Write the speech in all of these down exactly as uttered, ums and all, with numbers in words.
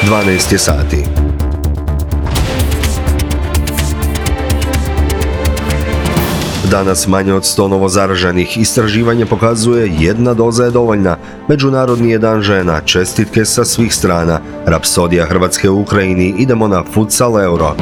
dvanaest je sati. Danas manje od sto novozaraženih. Istraživanje pokazuje jedna doza je dovoljna. Međunarodni je dan žena. Čestitke sa svih strana. Rapsodija Hrvatske u Ukrajini. Idemo na Futsal Euro.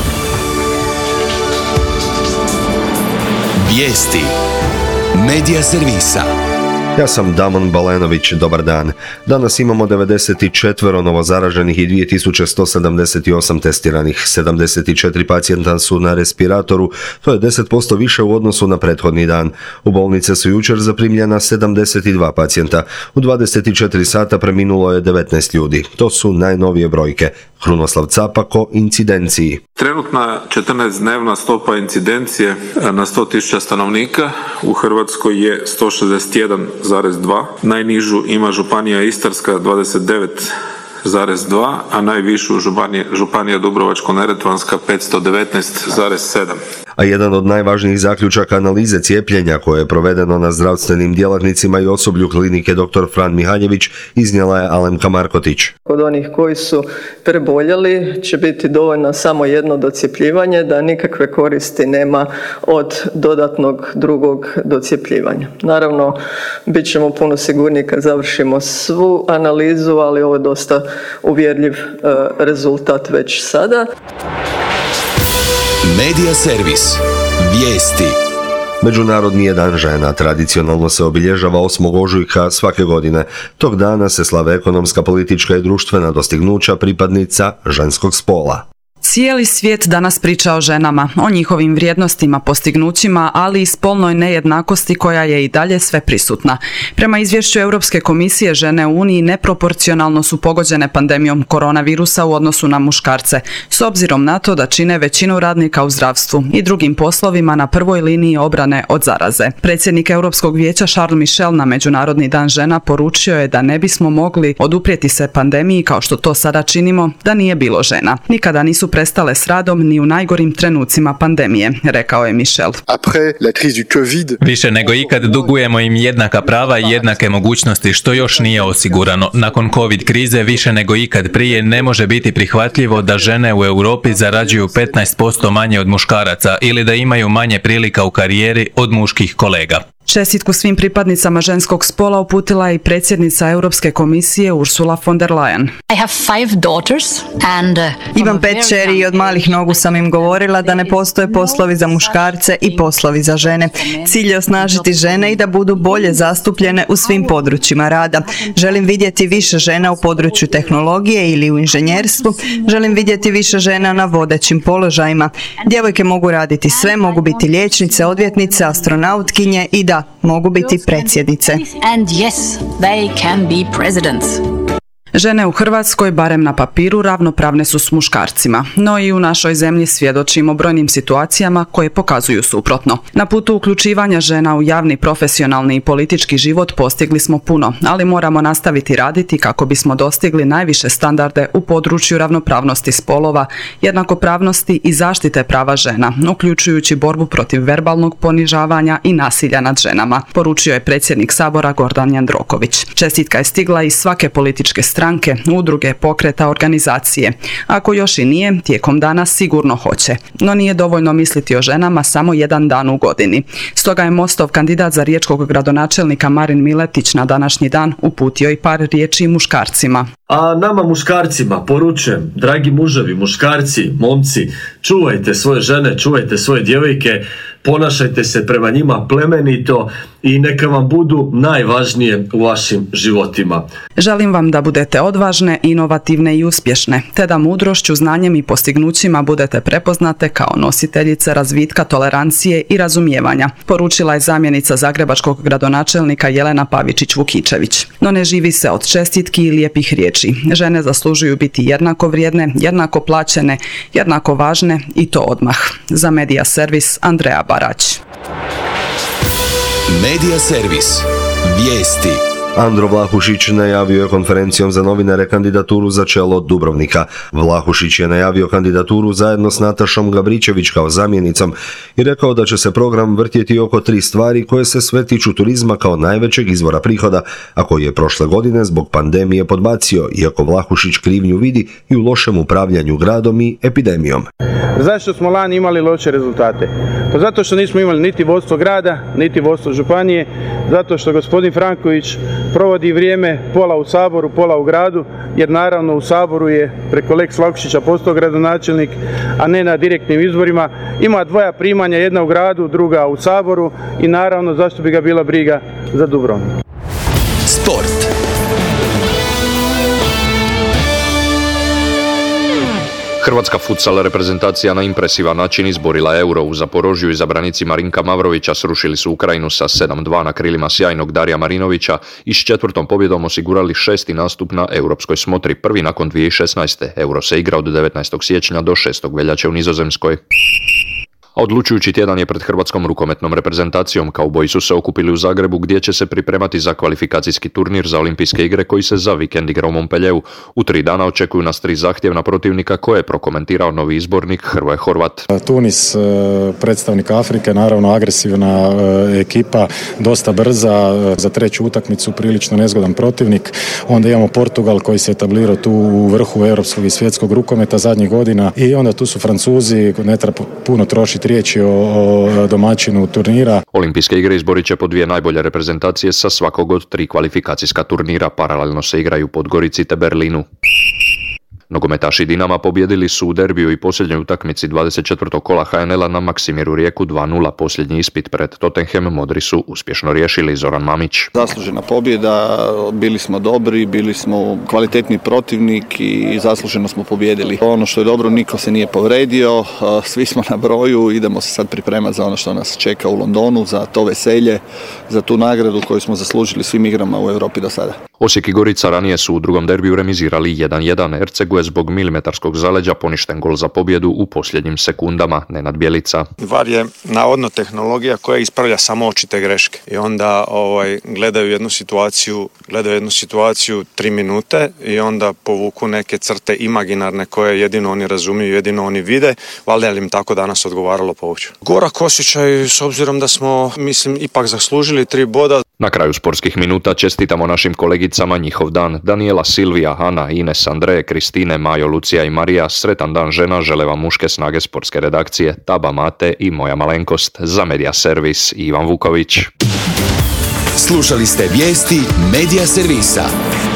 Vijesti Medija servisa. Ja sam Damon Balenović, dobar dan. Danas imamo devedeset četiri novozaraženih i dvije tisuće sto sedamdeset osam testiranih. sedamdeset četiri pacijenta su na respiratoru, to je deset posto više u odnosu na prethodni dan. U bolnice su jučer zaprimljena sedamdeset dva pacijenta. U dvadeset četiri sata preminulo je devetnaest ljudi. To su najnovije brojke. Krunoslav Capak o incidenciji. Trenutna četrnaestdnevna stopa incidencije na sto tisuća stanovnika u Hrvatskoj je sto šezdeset jedan zarez dva. Najnižu ima županija Istarska dvadeset devet zarez dva, a najvišu županija, županija Dubrovačko-neretvanska petsto devetnaest zarez sedam. A jedan od najvažnijih zaključaka analize cijepljenja koje je provedeno na zdravstvenim djelatnicima i osoblju klinike doktor Fran Mihaljević iznijela je Alemka Markotić. Kod onih koji su preboljeli će biti dovoljno samo jedno docjepljivanje, da nikakve koristi nema od dodatnog drugog docjepljivanja. Naravno, bit ćemo puno sigurniji kad završimo svu analizu, ali ovo je dosta uvjerljiv rezultat već sada. Medija servis. Vijesti. Međunarodni je dan žena. Tradicionalno se obilježava osmog ožujka svake godine. Tog dana se slave ekonomska, politička i društvena dostignuća pripadnica ženskog spola. Cijeli svijet danas priča o ženama, o njihovim vrijednostima, postignućima, ali i spolnoj nejednakosti koja je i dalje sve prisutna. Prema izvješću Europske komisije, žene u Uniji neproporcionalno su pogođene pandemijom koronavirusa u odnosu na muškarce, s obzirom na to da čine većinu radnika u zdravstvu i drugim poslovima na prvoj liniji obrane od zaraze. Predsjednik Europskog vijeća Charles Michel na Međunarodni dan žena poručio je da ne bismo mogli oduprijeti se pandemiji kao što to sada činimo da nije bilo žena. Nikada nisu prestale s radom ni u najgorim trenucima pandemije, rekao je Michel. Više nego ikad dugujemo im jednaka prava i jednake mogućnosti, što još nije osigurano. Nakon COVID krize više nego ikad prije ne može biti prihvatljivo da žene u Europi zarađuju petnaest posto manje od muškaraca ili da imaju manje prilika u karijeri od muških kolega. Čestitku svim pripadnicama ženskog spola uputila je i predsjednica Europske komisije Ursula von der Leyen. And, uh, Imam pet kćeri i od malih nogu sam im govorila da ne postoje poslovi za muškarce i poslovi za žene. Cilj je osnažiti žene i da budu bolje zastupljene u svim područjima rada. Želim vidjeti više žena u području tehnologije ili u inženjerstvu. Želim vidjeti više žena na vodećim položajima. Djevojke mogu raditi sve, mogu biti liječnice, odvjetnice, astronautkinje i da, mogu biti predsjednice. And yes, they can be presidents. Žene u Hrvatskoj, barem na papiru, ravnopravne su s muškarcima, no i u našoj zemlji svjedočimo brojnim situacijama koje pokazuju suprotno. Na putu uključivanja žena u javni, profesionalni i politički život postigli smo puno, ali moramo nastaviti raditi kako bismo dostigli najviše standarde u području ravnopravnosti spolova, jednakopravnosti i zaštite prava žena, uključujući borbu protiv verbalnog ponižavanja i nasilja nad ženama, poručio je predsjednik Sabora Gordan Jandroković. Čestitka je stigla iz svake političke strane, stranke, udruge, pokreta, organizacije. Ako još i nije, tijekom dana sigurno hoće. No nije dovoljno misliti o ženama samo jedan dan u godini. Stoga je Mostov kandidat za riječkog gradonačelnika Marin Miletić na današnji dan uputio i par riječi muškarcima. A nama muškarcima poručujem, dragi muževi, muškarci, momci, čuvajte svoje žene, čuvajte svoje djevojke, ponašajte se prema njima plemenito i neka vam budu najvažnije u vašim životima. Želim vam da budete odvažne, inovativne i uspješne, te da mudrošću, znanjem i postignućima budete prepoznate kao nositeljice razvitka, tolerancije i razumijevanja, poručila je zamjenica zagrebačkog gradonačelnika Jelena Pavičić-Vukičević. No ne živi se od čestitki i lijepih riječi. Žene zaslužuju biti jednako vrijedne, jednako plaćene, jednako važne i to odmah. Za Medija servis Andreja Barać. Medija servis. Vijesti. Andro Vlahušić najavio je konferencijom za novinare kandidaturu za čelo Dubrovnika. Vlahušić je najavio kandidaturu zajedno s Natašom Gabričević kao zamjenicom i rekao da će se program vrtjeti oko tri stvari koje se sve tiču turizma kao najvećeg izvora prihoda, a koji je prošle godine zbog pandemije podbacio, iako Vlahušić krivnju vidi i u lošem upravljanju gradom i epidemijom. Zašto smo lani imali loše rezultate? Pa zato što nismo imali niti vodstvo grada, niti vodstvo županije, zato što gospodin Franković provodi vrijeme pola u Saboru, pola u gradu, jer naravno u Saboru je preko Lex Vlahušića postao gradonačelnik, a ne na direktnim izborima. Ima dvoja primanja, jedna u gradu, druga u Saboru i naravno zašto bi ga bila briga za Dubrovnik. Sport. Hrvatska futsal reprezentacija na impresivan način izborila Euro u Zaporožju. Izabranici Marinka Mavrovića srušili su Ukrajinu sa sedam dva na krilima sjajnog Darija Marinovića i s četvrtom pobjedom osigurali šesti nastup na europskoj smotri, prvi nakon dvije tisuće šesnaeste. Euro se igra od devetnaestog siječnja do šestog veljače u Nizozemskoj. A odlučujući tjedan je pred hrvatskom rukometnom reprezentacijom. Kauboji su se okupili u Zagrebu gdje će se pripremati za kvalifikacijski turnir za olimpijske igre koji se za vikend igra u Montpellieru. U tri dana očekuju nas tri zahtjevna protivnika koje je prokomentirao novi izbornik Hrvoje Horvat. Tunis, predstavnik Afrike, naravno agresivna ekipa, dosta brza, za treću utakmicu prilično nezgodan protivnik. Onda imamo Portugal koji se etablirao tu u vrhu europskog i svjetskog rukometa zadnjih godina i onda tu su Francuzi, ne treba puno trošiti riječi o, o domaćinu turnira. Olimpijske igre izborit će po dvije najbolje reprezentacije sa svakog od tri kvalifikacijska turnira. Paralelno se igraju u Podgorici te Berlinu. Nogometaši Dinama pobjedili su u derbiju i posljednjoj utakmici dvadeset četvrtog kola ha en el-a na Maksimiru Rijeku dva nula. Posljednji ispit pred Tottenham modri su uspješno riješili. Zoran Mamić. Zaslužena pobjeda, bili smo dobri, bili smo kvalitetni protivnik i zasluženo smo pobjedili. Ono što je dobro, niko se nije povredio, svi smo na broju, idemo se sad pripremati za ono što nas čeka u Londonu, za to veselje, za tu nagradu koju smo zaslužili svim igrama u Europi do sada. Osijek i Gorica ranije su u drugom derbiju remizirali jedan jedan. Ercegu je zbog milimetarskog zaleđa poništen gol za pobjedu u posljednjim sekundama. Nenad Bjelica. VAR je navodno tehnologija koja ispravlja samo očite greške i onda ovaj, gledaju jednu situaciju, gledaju jednu situaciju tri minute i onda povuku neke crte imaginarne koje jedino oni razumiju, jedino oni vide, valjda je li im tako danas odgovaralo povući. Gorak osjećaj s obzirom da smo, mislim, ipak zaslužili tri boda. Na kraju sportskih minuta čestitamo našim kolegicama njihov dan. Daniela, Silvija, Ana, Ines, Andreje, Kristine, Majo, Lucija i Marija. Sretan dan žena žele vam muške snage sportske redakcije Taba, Mate i moja malenkost. Za Media Servis Ivan Vuković. Slušali ste vijesti Media Servisa.